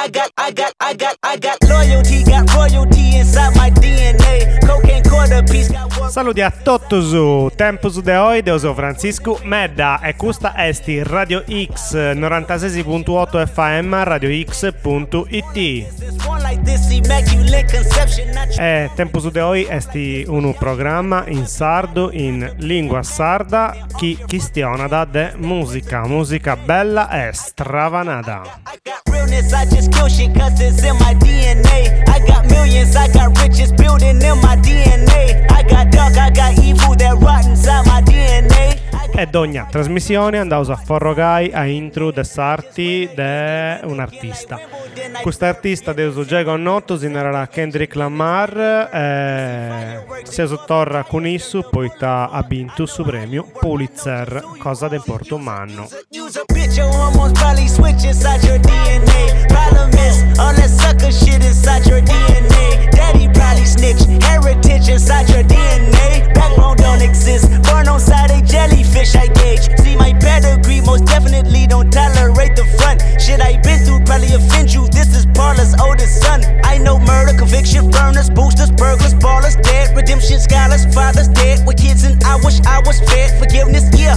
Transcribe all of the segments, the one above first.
loyalty, got royalty inside my DNA. Cocaine quarter piece, got work. Saluti a Tottusu, Tempus Deoi, Deuso Francisco, Medda e Custa Esti, Radio X 96.8 FM, radiox.it. E Tempus Deoi esti un programma in sardo, in lingua sarda, chi chistionada de musica, musica bella e stravanada. I just kill shit cause it's in my DNA. I got millions, I got riches building in my DNA. I got dark, I got evil that rot inside my DNA. Ed ogni trasmissione andavo a forrogai a intro de sarti de un artista. Quest'artista devo già conosciuto si era Kendrick Lamar, si sottorra con isso poi ha vinto su premio Pulitzer, cosa del porto manno. Problem is, all that sucker shit inside your DNA. Daddy probably snitch, heritage inside your DNA. Backbone don't exist, born on side a jellyfish I gauge. See my pedigree, most definitely don't tolerate the front. Shit I been through probably offend you, this is Paula's oldest son. I know murder, conviction, burners, boosters, burglars, ballers, dead. Redemption, scholars, fathers dead. With kids and I wish I was fed. Forgiveness, yeah.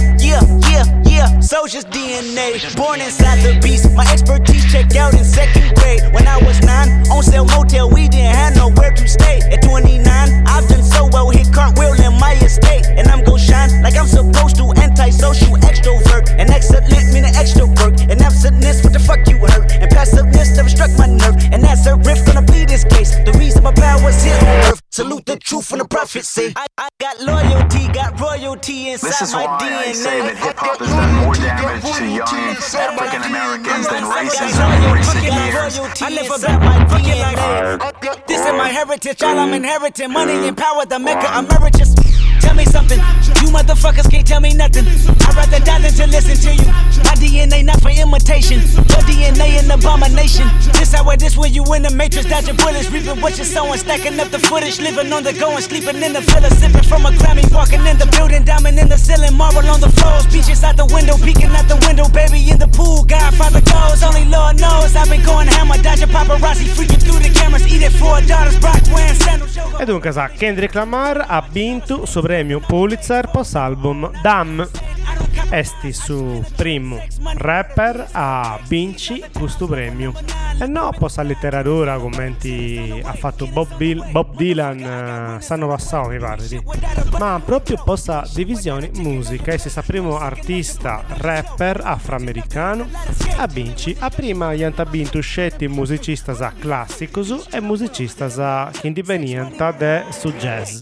Soldier's DNA, born inside the beast. My expertise checked out in second grade. When I was 9, on sale motel, we didn't have nowhere to stay. At 29, I've done so well, hit cartwheel in my estate. And I'm gon' shine like I'm supposed to, antisocial extrovert. And excellent meaning extra work. And absentness, what the fuck you hurt? And passiveness never struck my nerve. And that's a riff, gonna plead this case. The reason my power's here on earth. Salute the truth and the prophecy. I got loyalty, got royalty inside my DNA. This is why I say that hip-hop has done more damage to young African Americans than racism in recent years. I live about my DNA. This is my heritage, all I'm inheriting. Money and power, the maker emeritus. Tell me something, you motherfuckers can't tell me nothing. I'd rather die than to listen to you. My DNA not for imitation, your DNA an abomination. This how it is when you in the matrix, dodging bullets, reaping what you're sowing, stacking up the footage, living on the go and sleeping in the villa, sipping from a Grammy, walking in the building, diamond in the ceiling, marble on the floors, beaches out the window, peeking out the window, baby in the pool, Godfather goes, only Lord knows. I've been going hammer, dodging paparazzi, freaking through the cameras, eating $4, Brock wearing sandals. E dunque sa, Kendrick Lamar ha vinto su premio Pulitzer post album Damn. Esti su primo rapper a vinci questo premio. E no, posa letteratura commenti ha fatto Bob Dylan sanno passato mi pare di. Ma proprio posa divisione musica e si sa primo artista rapper afroamericano a vinci. A prima gli hanno vinto scetti musicista za classico e musicista za indipendente de su jazz.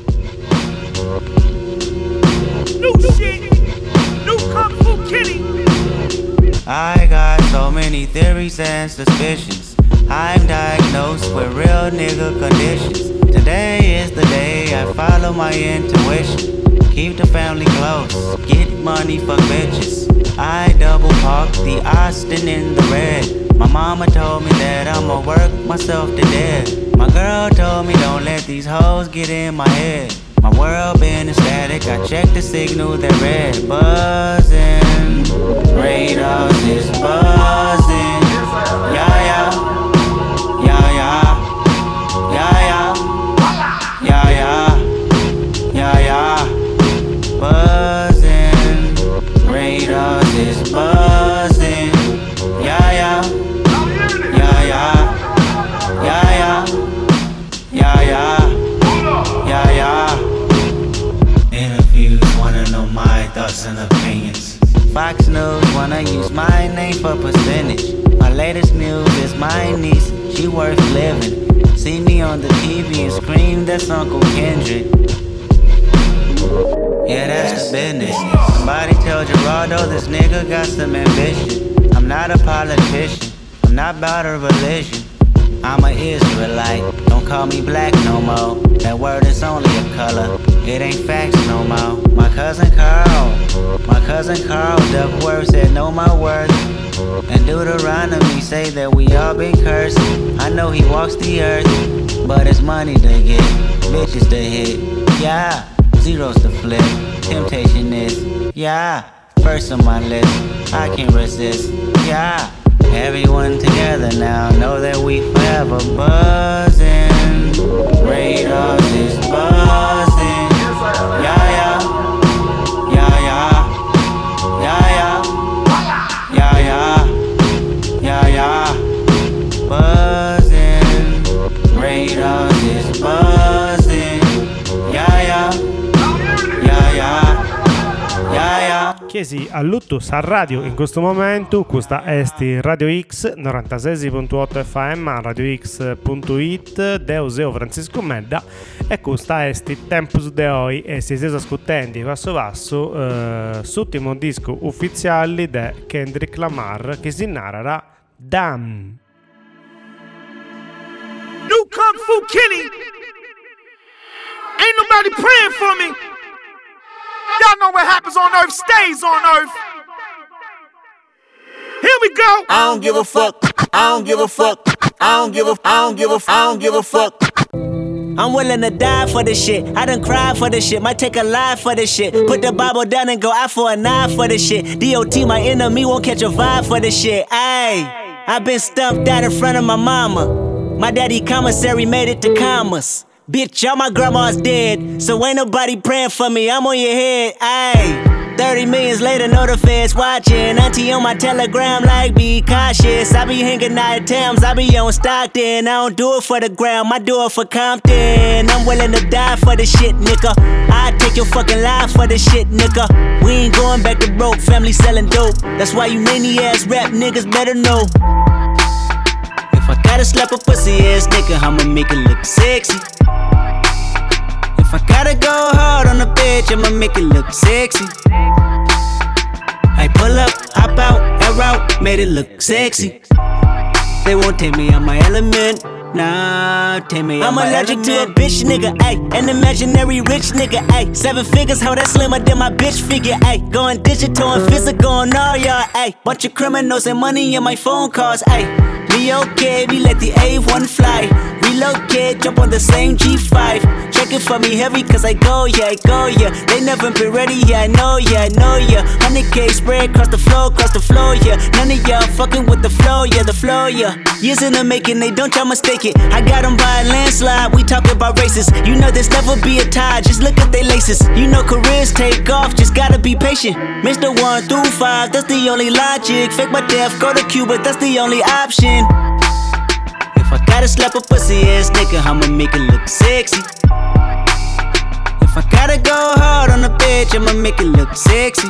New shit, new Kung Fu Kitty. I got so many theories and suspicions. I'm diagnosed with real nigga conditions. Today is the day I follow my intuition. Keep the family close, get money for bitches. I double park the Austin in the red. My mama told me that I'ma work myself to death. My girl told me don't let these hoes get in my head. My world been static, I checked the signal that red buzzing. Radars is buzzing. Yeah, yeah. Yeah, yeah. Yeah, yeah. Yeah, yeah. Yeah, yeah. Buzzing. Radars is buzzing. Yeah, yeah. Yeah, yeah. Yeah, yeah. Yeah, yeah. Yeah, yeah. Interviews wanna know my thoughts and opinions. Fox News wanna use my name for percentage. My latest news is my niece, she worth living. See me on the TV and scream, that's Uncle Kendrick. Yeah, that's the business. Somebody tell Geraldo this nigga got some ambition. I'm not a politician, I'm not about a religion. I'm an Israelite, don't call me black no more. That word is only a color, it ain't facts no more. My cousin Carl, Duckworth said know my worth. And Deuteronomy say that we all been cursed. I know he walks the earth, but it's money to get, bitches to hit. Yeah, zeros to flip, temptation is, yeah, first on my list, I can't resist. Yeah, Everyone together now, know that we forever buzzing. Radars is buzzing. Yeah, yeah. Yeah, yeah. Yeah, yeah. Yeah, yeah. Yeah, yeah. Buzzing. Radars is buzzing. Yeah, yeah. Yeah, yeah. Yeah, yeah. Chiesi a Luttus a radio in questo momento, questa esti Radio X 96.8 FM a radiox.it Deuseo Francisco Medda e questa esti Tempus Deoi e si stessa ascoltando passo passo l'ultimo disco ufficiale di Kendrick Lamar che si narrerà Damn. New Kung Fu Kenny. Ain't nobody praying for me. Y'all know what happens on earth stays on earth. Here we go. I don't give a fuck. I don't give a fuck. I don't give a fuck. I'm willing to die for this shit. I done cried for this shit. Might take a life for this shit. Put the Bible down and go out for a knife for this shit. DOT, my enemy, won't catch a vibe for this shit. Ayy, I been stumped out in front of my mama. My daddy commissary made it to commas. Bitch, all my grandma's dead, so ain't nobody praying for me, I'm on your head, ayy. 30 millions later, know the feds watching. Auntie on my telegram like, be cautious. I be hanging out at Thames, I be on Stockton. I don't do it for the gram, I do it for Compton. I'm willing to die for this shit, nigga. I take your fucking life for this shit, nigga. We ain't going back to broke, family selling dope. That's why you many ass rap niggas better know. If I gotta slap a pussy ass nigga, I'ma make it look sexy. If I gotta go hard on a bitch, I'ma make it look sexy. I pull up, hop out, air out, made it look sexy. They won't take me out my element, nah, take me out my element. I'm allergic to a bitch nigga, ayy, an imaginary rich nigga, ayy. 7 figures, how that slimmer than my bitch figure, ayy. Going digital and physical on all y'all, ayy. Bunch of criminals and money in my phone calls, ayy. Me okay, we let the A1 fly. Relocate, jump on the same G5. Check it for me heavy, cause I go, yeah. They never been ready, yeah, I know, yeah. 100K spread across the floor, yeah. None of y'all fucking with the flow, yeah. Years in the making, they don't try mistake it. I got them by a landslide, we talking about races. You know there's never be a tie, just look at they laces. You know careers take off, just gotta be patient. Mr. 1 through 5, that's the only logic. Fake my death, go to Cuba, that's the only option. If I gotta slap a pussy ass nigga, I'ma make it look sexy. If I gotta go hard on a bitch, I'ma make it look sexy.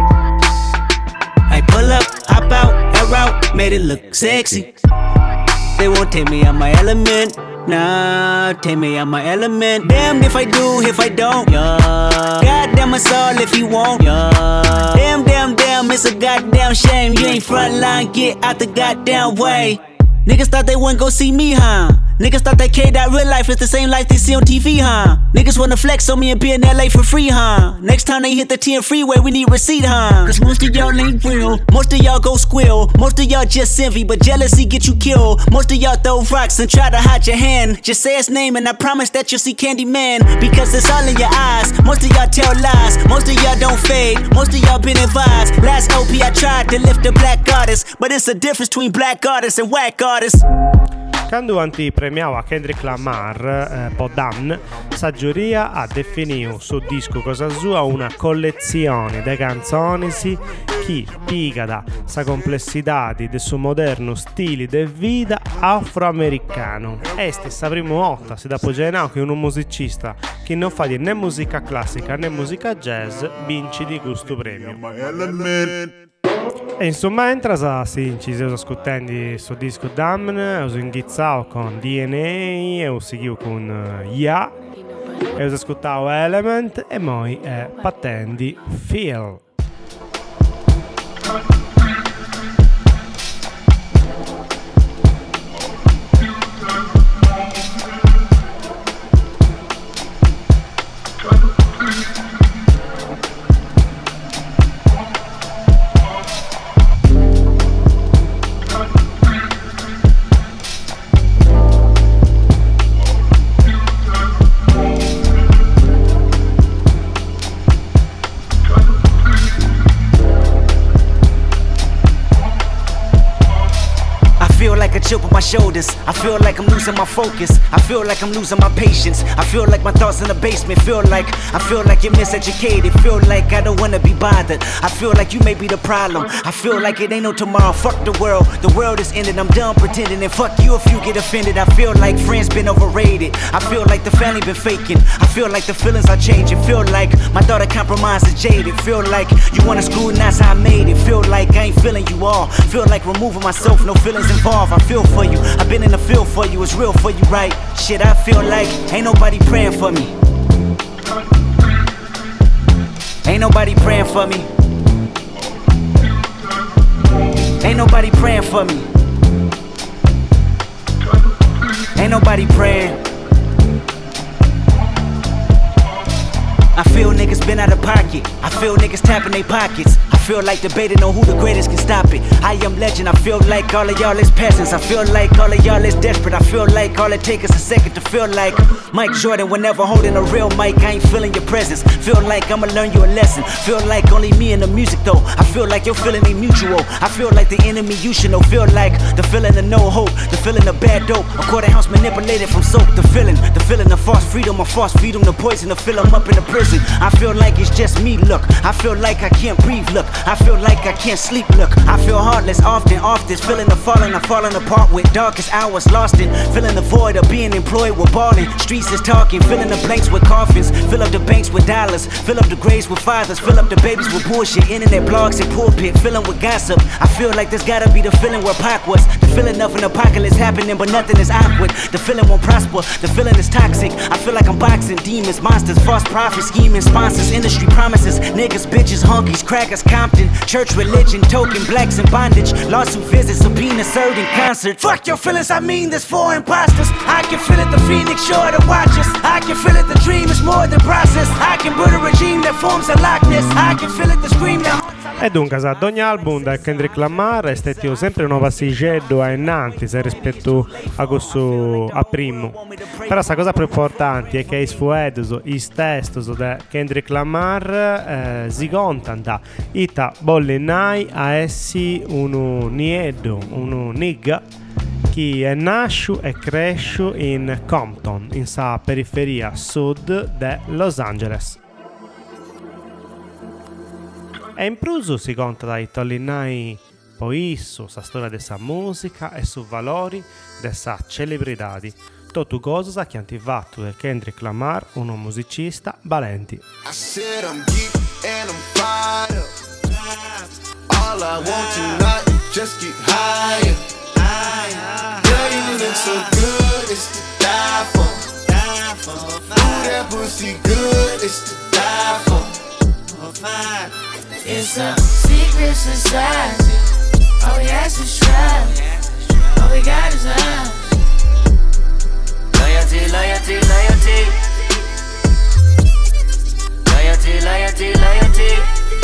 I pull up, hop out, air out, made it look sexy. They won't take me out my element, nah, take me out my element. Damn if I do, if I don't, yeah. Goddamn us all if you won't, yeah. Damn, it's a goddamn shame. You ain't frontline, get out the goddamn way. Niggas thought they wouldn't go see me, huh? Niggas thought that K that real life is the same life they see on TV, huh? Niggas wanna flex on me and be in LA for free, huh? Next time they hit the 10 freeway, we need receipt, huh? Cause most of y'all ain't real, most of y'all go squill. Most of y'all just envy, but jealousy get you killed. Most of y'all throw rocks and try to hide your hand. Just say his name and I promise that you'll see Candyman. Because it's all in your eyes, most of y'all tell lies. Most of y'all don't fade, most of y'all been advised. Last OP I tried to lift a black artist, but it's a difference between black artists and whack artists. Quando antipremiava Kendrick Lamar, Podam, Saggioria ha definito su disco cosa sua una collezione di canzoni che piga da sa complessità del suo moderno stile di vita afroamericano. E stessa prima volta si da poggiare che un musicista che non fa né musica classica né musica jazz vince di questo premio. E insomma entra si incise ascoltando questo disco Damn, uso inghizzato con DNA e ho seguito con Ya e ho ascoltato Element e poi pattendi Feel. shoulders. I feel like I'm losing my focus. I feel like I'm losing my patience. I feel like my thoughts in the basement. I feel like you're miseducated. Feel like I don't wanna be bothered. I feel like you may be the problem. I feel like it ain't no tomorrow. Fuck the world. The world is ended. I'm done pretending. And fuck you if you get offended. I feel like friends been overrated. I feel like the family been faking. I feel like the feelings are changing. Feel like my daughter compromised and jaded. Feel like you wanna screw and that's how I made it. Feel like I ain't feeling you all. Feel like removing myself, no feelings involved. I feel for you. I've been in the field for you. It's real for you, right? Shit, I feel like ain't nobody praying for me. Ain't nobody praying for me. Ain't nobody praying for me. Ain't nobody praying. I feel niggas been out of pocket. I feel niggas tapping their pockets. I feel like debating on who the greatest can stop it. I am legend. I feel like all of y'all is peasants. I feel like all of y'all is desperate. I feel like all it takes is a second to feel like Mike Jordan whenever holding a real mic. I ain't feeling your presence. Feel like I'ma learn you a lesson. Feel like only me and the music though. I feel like your feeling ain't mutual. I feel like the enemy you should know. Feel like the feeling of no hope. The feeling of bad dope. A quarter ounce manipulated from soap. The feeling of false freedom. A false freedom. The poison to fill them up in the prison. I feel like it's just me, look. I feel like I can't breathe, look. I feel like I can't sleep, look. I feel heartless often, off this. Feeling the falling, I'm falling apart with darkest hours lost in. Feeling the void of being employed with balling. Streets is talking, filling the blanks with coffins. Fill up the banks with dollars. Fill up the graves with fathers. Fill up the babies with bullshit. Internet blogs and pulpit, filling with gossip. I feel like there's gotta be the feeling where Pac was. The feeling of an apocalypse happening, but nothing is awkward. The feeling won't prosper, the feeling is toxic. I feel like I'm boxing demons, monsters, false prophets, scheming sponsors, industry promises, niggas, bitches, honkies, crackers, Compton, church, religion, token, blacks in bondage, lawsuit visits, subpoena served in concert. Fuck your feelings, I mean this for imposters. I can feel it, the phoenix sure to watch us. I can feel it, the dream is more than process. I can build a regime that forms a likeness. I can feel it, the scream that... E dunque, ad ogni album da Kendrick Lamar estettivo sempre una passeggiato a innanzi rispetto a questo a primo. Però questa cosa più importante è che i suedos, i testos da Kendrick Lamar si contano ita bollinai a essi uno niedo, uno nigga che è nasciuto e cresciuto in Compton, in sa periferia sud de Los Angeles. E in pruso si conta dai tollinai poi su sa storia dessa musica e su valori dessa celebrità. Tutto cosa che hanno fatto del Kendrick Lamar uno musicista valenti. I said I'm geek and I'm fired up. All I want tonight is just get higher. Girl, you look so good, it's to die for. Ooh, that pussy good, it's to die for. It's a secret society. All we ask is try. All we got is love. Loyalty, loyalty, loyalty. Loyalty, loyalty, loyalty.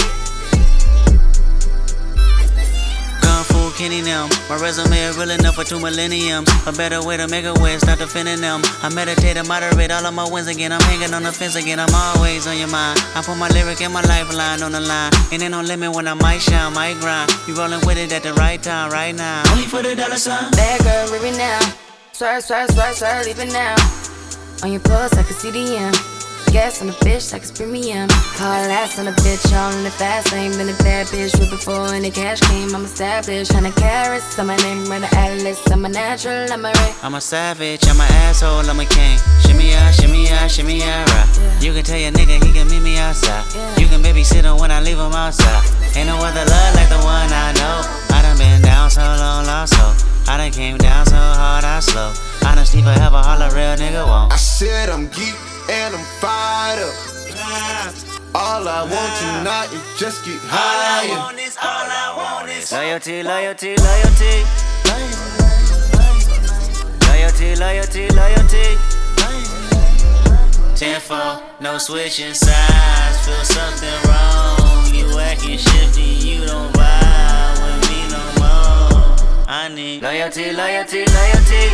Kung Fu Kenny them. My resume is real enough for 2 millenniums. A better way to make a way, start defending them. I meditate and moderate all of my wins again. I'm hanging on the fence again, I'm always on your mind. I put my lyric and my lifeline on the line. And ain't no limit when I might shine, might grind. You rolling with it at the right time, right now. Only for the dollar sign. Bad girl, leave it now. Swerve, swerve, swerve, swerve, leave it now. On your pulse, I can see the M. Gas on the bitch like it's premium. Hard ass on the bitch, all in the fast lane. Been a bad bitch with before and the cash came. I'm established, 100 carats on my name, run the atlas. I'm a natural, I'm a ray. I'm a savage, I'm an asshole, I'm a king. Shimmy out, shimmy out, shimmy out, right. You can tell your nigga he can meet me outside. You can babysit him when I leave him outside. Ain't no other love like the one I know. I done been down so long, lost so. I done came down so hard, I slow. Honesty forever, all a real nigga won't. I said I'm geek and I'm fired up. All I want tonight is just get higher. All I want is loyalty, loyalty, loyalty. Loyalty, loyalty, loyalty. 10-4, no switching sides. Feel something wrong. You acting shifty, you don't vibe with me no more. I need loyalty, loyalty, loyalty.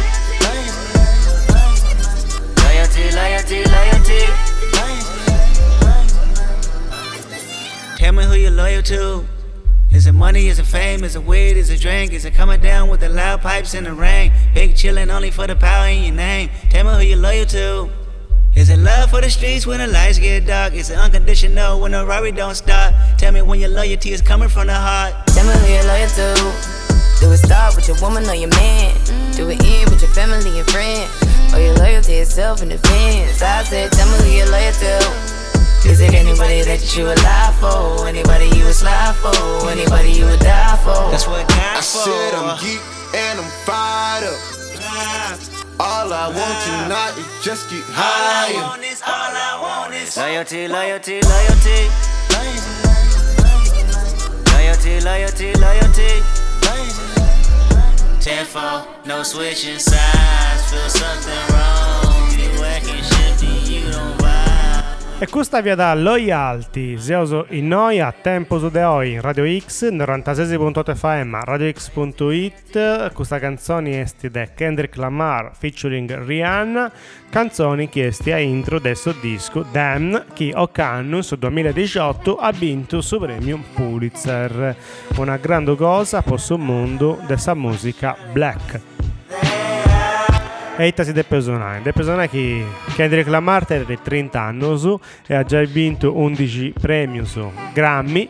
Loyalty, loyalty, loyalty. Tell me who you're loyal to. Is Is it money, is it fame, is it weed, is it drink? Is it coming down with the loud pipes in the rain? Big chillin' only for the power in your name. Tell me who you loyal to. Is it love for the streets when the lights get dark? Is it unconditional when the Rari don't stop? Tell me when your loyalty is coming from the heart. Tell me who you're loyal to. Do it start with your woman or your man? Do it end with your family and friends? Or your loyalty itself in defense? I said, tell me who you're loyal to. Is it anybody that you would lie for? Anybody you would slide for? Anybody you would die for? That's what time I for. said I'm geek and I'm fired up. All I want tonight is just get higher. All I want is loyalty, loyalty, loyalty. Loyalty, loyalty, loyalty. Tenfold, no switching sides. Feel something wrong. You acting shifty, you don't vibe. E questa via da Loyalty, Zeoso in Noia, Tempo su De Oi, Radio X, 96.8 FM, radiox.it. Questa canzone è da Kendrick Lamar featuring Rihanna, canzoni chiesti a intro del suo disco Damn, che O'Connor su 2018 ha vinto su premio Pulitzer. Una grande cosa per il mondo della musica black. E itasi del personaggio che Kendrick Lamar ha 30 anni su, e ha già vinto 11 premi su Grammy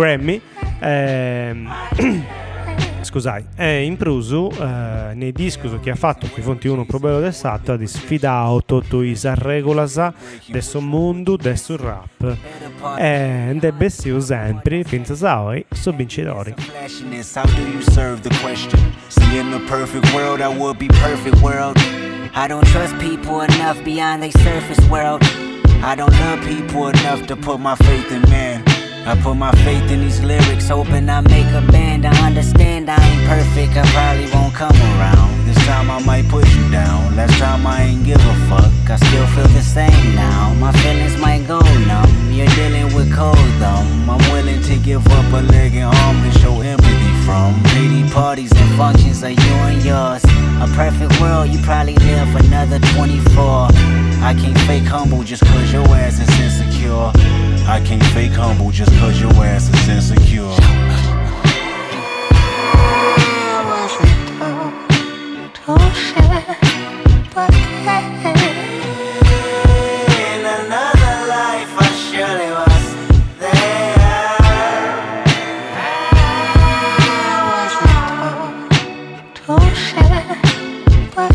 scusate, e in più nei dischi che ha fatto che fonti uno problema del satto di sfidato tutto i regolas del suo mondo del suo rap e debbe essere sempre finza sai su vincitori. How do you serve the question? See, in the perfect world, I would be perfect world. I don't trust people enough beyond their surface world. I don't love people enough to put my faith in man. I put my faith in these lyrics, hoping I make a band. I understand I ain't perfect, I probably won't come around. This time I might put you down. Last time I ain't give a fuck, I still feel the same now. My feelings might go numb, you're dealing with cold thumb. I'm willing to give up a leg and arm to show empathy from. Lady parties and functions are you and yours. A perfect world, you probably live another 24. I can't fake humble just cause your ass is insecure. I can't fake humble just cause your ass is insecure. I wasn't told to share, but In another life I surely was there. I wasn't told to share, but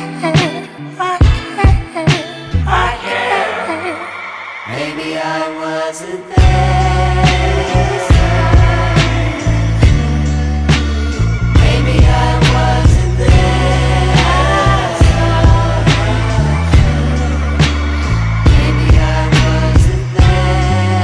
I can't. Maybe I wasn't there. Maybe I wasn't there. Maybe I wasn't there.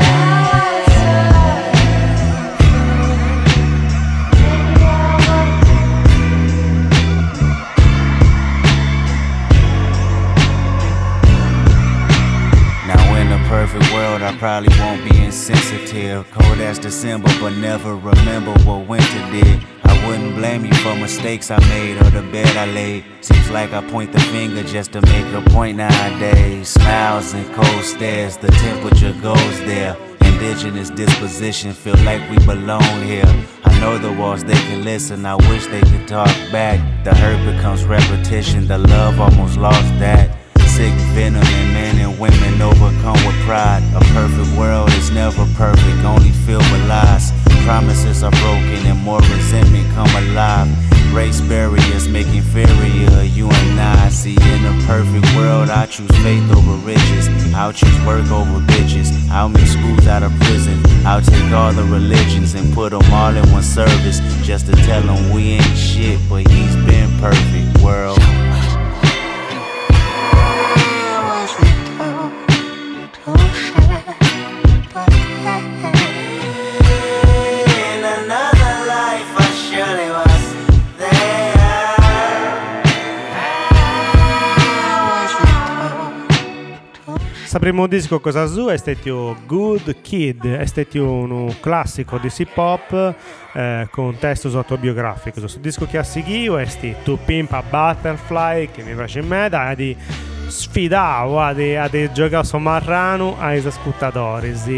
Now in a perfect world I probably won't be insensitive. Cold as December but never remember what winter did. I wouldn't blame you for mistakes I made or the bed I laid. Seems like I point the finger just to make a point nowadays. Smiles and cold stares, the temperature goes there. Indigenous disposition, feel like we belong here. I know the walls, they can listen, I wish they could talk back. The hurt becomes repetition, the love almost lost that. Sick venom in men and women overcome with pride. A perfect world is never perfect, only filled with lies. Promises are broken and more resentment come alive. Race barriers make inferior you and I. See, in a perfect world I choose faith over riches. I'll choose work over bitches. I'll make schools out of prison. I'll take all the religions and put them all in one service, just to tell them we ain't shit, but he's been perfect. World. Il primo disco cosa su è stato Good Kid, è stato un classico di hip hop con testo autobiografico. Questo disco che ha seguito è To Pimp a Butterfly, che mi piace in me, di sfidare a giocare su marrano ai ascoltatori.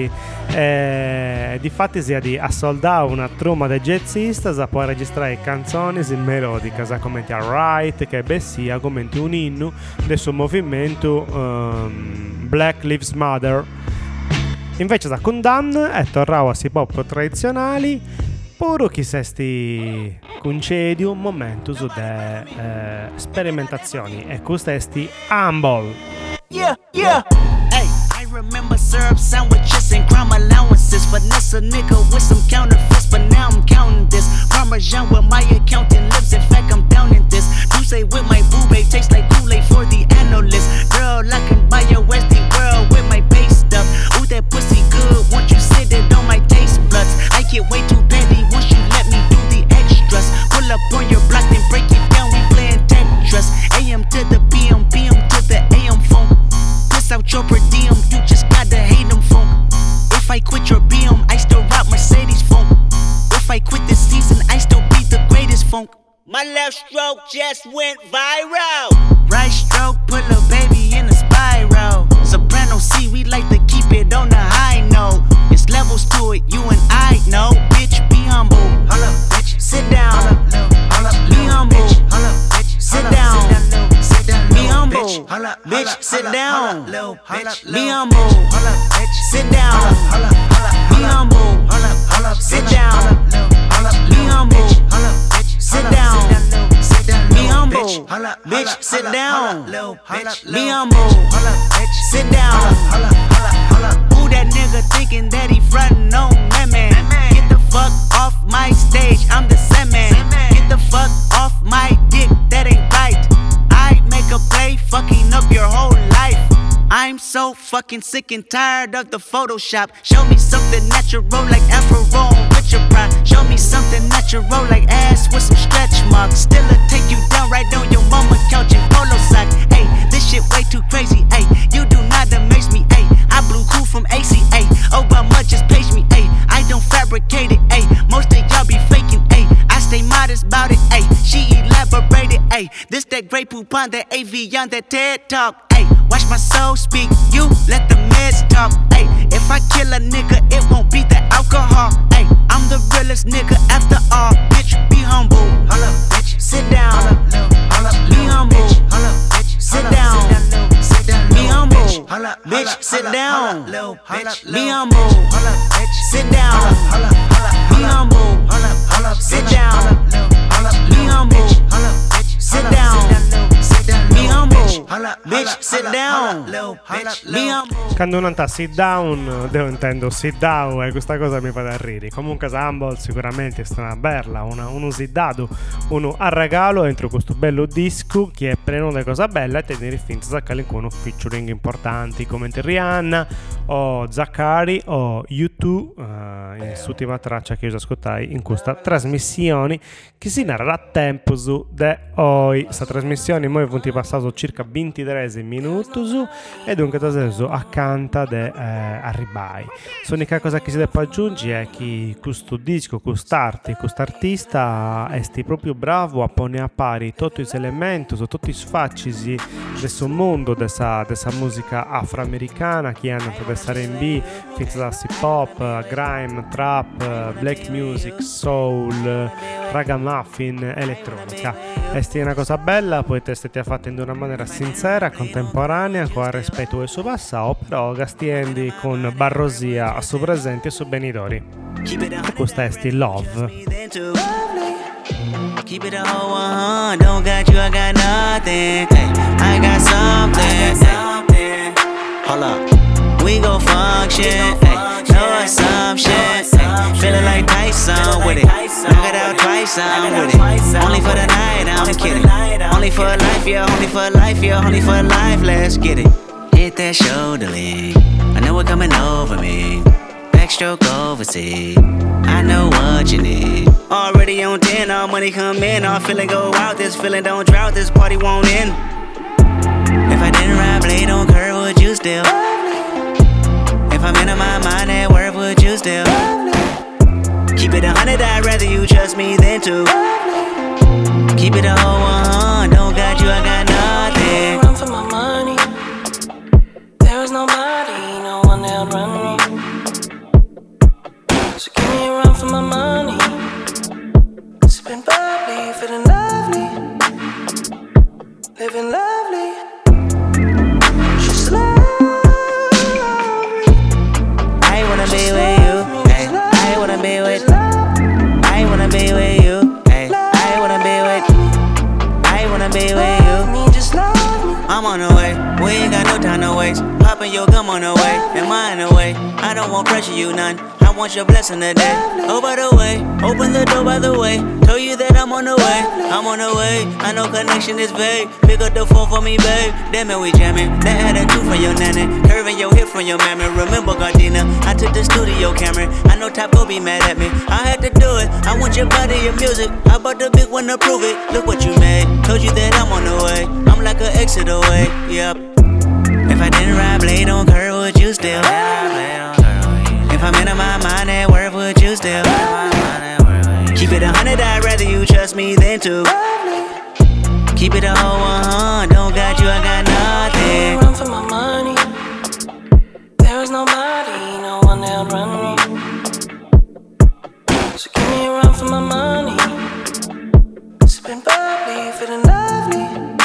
Difatti si di assoldare una truma di jazzistas a poi registrare canzoni melodicas come a Right che bessia come un inno del suo movimento Black Lives Matter. Invece da condanna è tornato a si pop tradizionali puro chi sesti concedio un momento su de sperimentazioni e questi Humble. Yeah. Hey, I remember syrup sandwiches and crime allowances. Finesse a nigga with some counterfeits, but now I'm counting this. Parmesan with my accountant lips. In fact, I'm down in this. Douce with my boo babe tastes like Kool-Aid for the analyst. Girl, I can buy your Westie world with my base stuff. Ooh, that pussy good. Once you sit it on my taste buds, I get way too petty once you let me do the extras. Pull up on your block and break it down. We playing Tetris. AM to the PM, PM to the AM phone. Piss out your per diem, you just gotta hate them funk. If I quit your BM, I still rock Mercedes funk. If I quit this season, I still be the greatest funk. My left stroke just went viral. Right stroke put a baby in a spiral. Soprano C, we like to keep it on the high note. It's levels to it, you and I know. Bitch, be humble. Holla, bitch. Sit down. Be humble. Sit down. Be humble. Bitch, sit down. Be humble. Sit down. Be humble. Sit down. Be humble. Sit down. Be humble. Bitch, sit down. Be humble. Sit down. Who that nigga thinking that he frontin' on that man? Get the fuck off my stage, I'm the same man. Get the fuck off my dick, that ain't right. I make a play, fucking up your whole life. I'm so fucking sick and tired of the Photoshop. Show me something natural like Afro with your pride. Show me something natural like ass with some stretch marks. Still'll take you down right on your mama couch in polo socks. Ayy, this shit way too crazy. Ayy, you do not amaze me. Ayy, I blew cool from ACA. Obama just page me. Ayy, I don't fabricate it. Ayy, most of y'all be faking. Ayy, I stay modest about it. Ayy, she elaborated. Ayy, this that Grey Poupon, that AV on that TED Talk. Ayy, watch my soul speak, you let the meds talk. Ayy, if I kill a nigga, it won't be the alcohol. Ayy, I'm the realest nigga after all. Bitch, be humble. Holla, bitch. Sit down. Be humble. Sit down. Be humble. Bitch, sit down. Be humble. Sit down. Be humble. Sit down. Be humble. Sit down. Be humble. Bitch, sit down. Be humble. Quando non sta sit down, devo intendo sit down e questa cosa mi fa da ridere. Comunque Humble sicuramente è una bella, uno siddato, uno a regalo entro questo bello disco che è pieno di cosa bella e tenere finta Zaccari con featuring importanti come Rihanna o Zaccari o U2 in quest'ultima traccia che io ascoltai in questa trasmissione che si narra a tempo su de oi. Questa trasmissione mo è venuti passato circa 23 minuti su e dunque da adesso accanto de arribai. L'unica cosa che si deve aggiungere è che questo disco, quest'artista è proprio bravo a ponere a pari tutti gli elementi, tutti i sfacci di questo mondo, dessa musica afroamericana che hanno da R&B, fino da hip hop, grime, trap, black music, soul, ragamuffin, elettronica. È una cosa bella, poi essere fatta in una maniera sincera, contemporanea, con rispetto al suo passato, però gastiendi con barrosia a suo presente e suo benitori. E questo è Still Love. Keep it a whole 100, don't got you, I got nothing. Hey, I got something. Hey, hold up, we gon' function. Hey, no assumption. Hey, feeling like Tyson with it. Knock it out twice, I'm with it. Only for the night, I'm kidding. Only for life, yeah, only for life, yeah, only for life. Let's get it. Hit that shoulder lean. I know it coming over me. Backstroke overseas. I know what you need. Already on 10, all money come in. All feeling go out, this feeling don't drought, this party won't end. If I didn't ride blade on curve, would you still? If I'm in my mind at work, would you still? Keep it 100, I'd rather you trust me than to. Keep it a whole 100, don't got you, I got nothing. Run for my money. There is nobody, no one that run me. living lovely. Just love me. I wanna be with you. Hey, I wanna be with. I wanna be with you. Hey, I wanna be with. I wanna be with you. Just love me. I'm on the way. We ain't got no time to waste. Poppin' your gum on the way. Am I in the way? I don't want pressure, you none. I want your blessing today. Oh, by the way, open the door by the way. Told you that I'm on the way. I'm on the way. I know connection is vague. Pick up the phone for me, babe. Damn it, we jamming. That had a two from your nanny. Curving your hip from your mammy. Remember, Gardena, I took the studio camera. I know Top go be mad at me. I had to do it. I want your body, your music. I bought the big one to prove it. Look what you made. Told you that I'm on the way. I'm like an exit away. Yep. If I didn't ride blade on curve, would you still? If I'm in my mind at work, would you still? Keep it 100, I'd rather you trust me than to. Keep it a whole 100, don't got you, I got nothing. Run for my money. There is nobody, no one that'll run me. So give me a run for my money. Sipping bubbly, feeling lovely.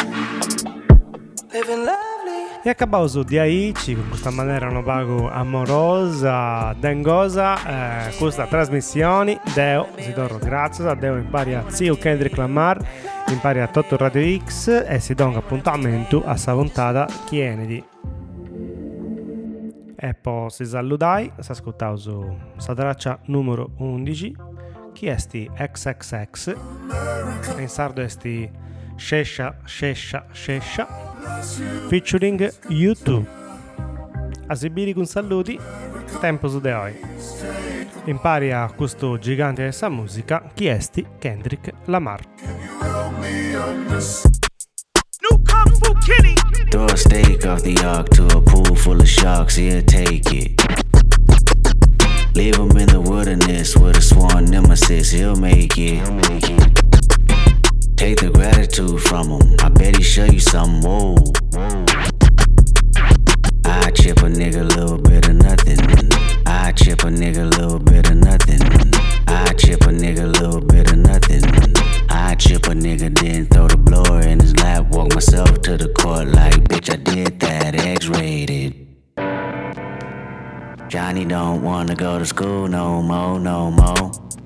Living lovely. E acabamos di Aici con questa maniera un pago amorosa, dengosa, questa trasmissione. Deo, si torna grazie a Deo, impari a zio Kendrick Lamar, impari a Toto Radio X e si dà un appuntamento a sa puntata Kennedy. E poi si saludai, si ascoltavo su sa traccia numero 11, chi è sti XXX, in sardo è sti Shesha featuring YouTube. A Sibiri con saluti, tempo su de oggi. Impari a questo gigante della musica, chi è sti Kendrick Lamar. Throw a steak off the ark to a pool full of sharks, he'll take it. Leave him in the wilderness with a sworn nemesis, he'll make it. Take the gratitude from him, I bet he show you something, whoa. I chip a nigga a little bit of nothing. I chip a nigga a little bit of nothing. I chip a nigga a little bit of nothing. I chip a nigga, then throw the blower in his lap. Walk myself to the court like, bitch, I did that, X-rated. Johnny don't wanna go to school no more, no more.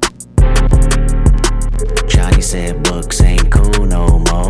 Johnny said books ain't cool no more.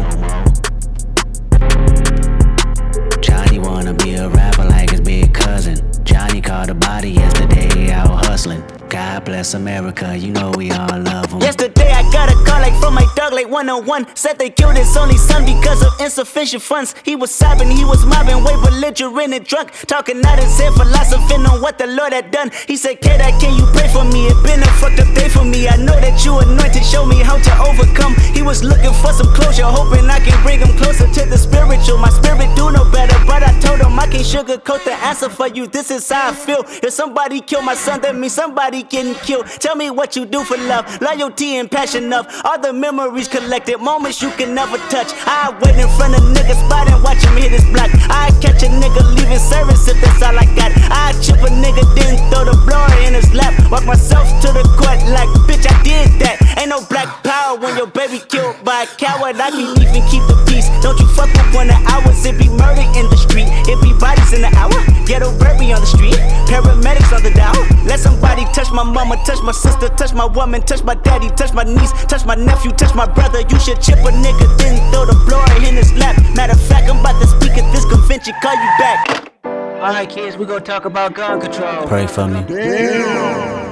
Johnny wanna be a rapper like his big cousin. Johnny caught a body yesterday out hustling. God bless America, you know we all love him. Yesterday I got a call like from my dog like 101. Said they killed his only son because of insufficient funds. He was sobbing, he was mobbing, way belligerent and drunk. Talking out his head, philosophing on what the Lord had done. He said, kid, can you pray for me? It been a fucked up day for me. I know that you anointed, show me how to overcome. He was looking for some closure, hoping I can bring him closer to the spiritual. My spirit do no better, but I told him I can't sugarcoat the answer for you. This is how I feel. If somebody kill my son, that means somebody getting killed. Tell me what you do for love, loyalty and passion of all the memories collected, moments you can never touch. I wait in front of niggas' spot and watch him hit his block. I catch a nigga leaving service if that's all I got. I chip a nigga, then throw the blower in his lap. Walk myself to the court like, bitch, I did that. Ain't no black power when your baby killed by a coward. I can't even keep the peace. Don't you fuck with 1 hours. It be murder in the street. It be bodies in the hour. Ghetto burby on the street. Paramedics on the dial. Let somebody touch my mama, touch my sister, touch my woman, touch my daddy, touch my niece, touch my nephew, touch my brother. You should chip a nigga, then throw the blower in his lap. Matter of fact, I'm about to speak at this convention, call you back. Alright kids, we gonna talk about gun control. Pray for me. Damn.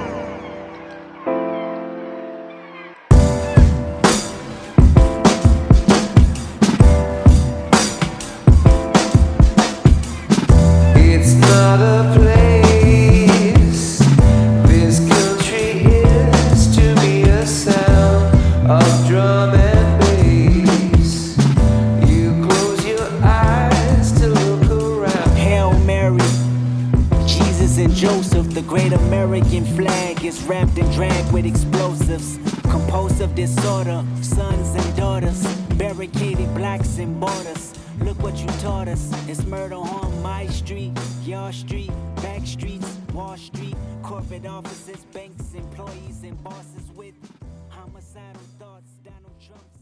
It's not a place. This country is to me a sound of drum and bass. You close your eyes to look around. Hail Mary, Jesus and Joseph. The great American flag is wrapped and dragged with explosives. Compulsive disorder, sons and daughters, barricaded blacks and borders. Look what you taught us. It's murder on my street, your street, back streets, Wall Street, corporate offices, banks, employees, and bosses with homicidal thoughts. Donald Trump.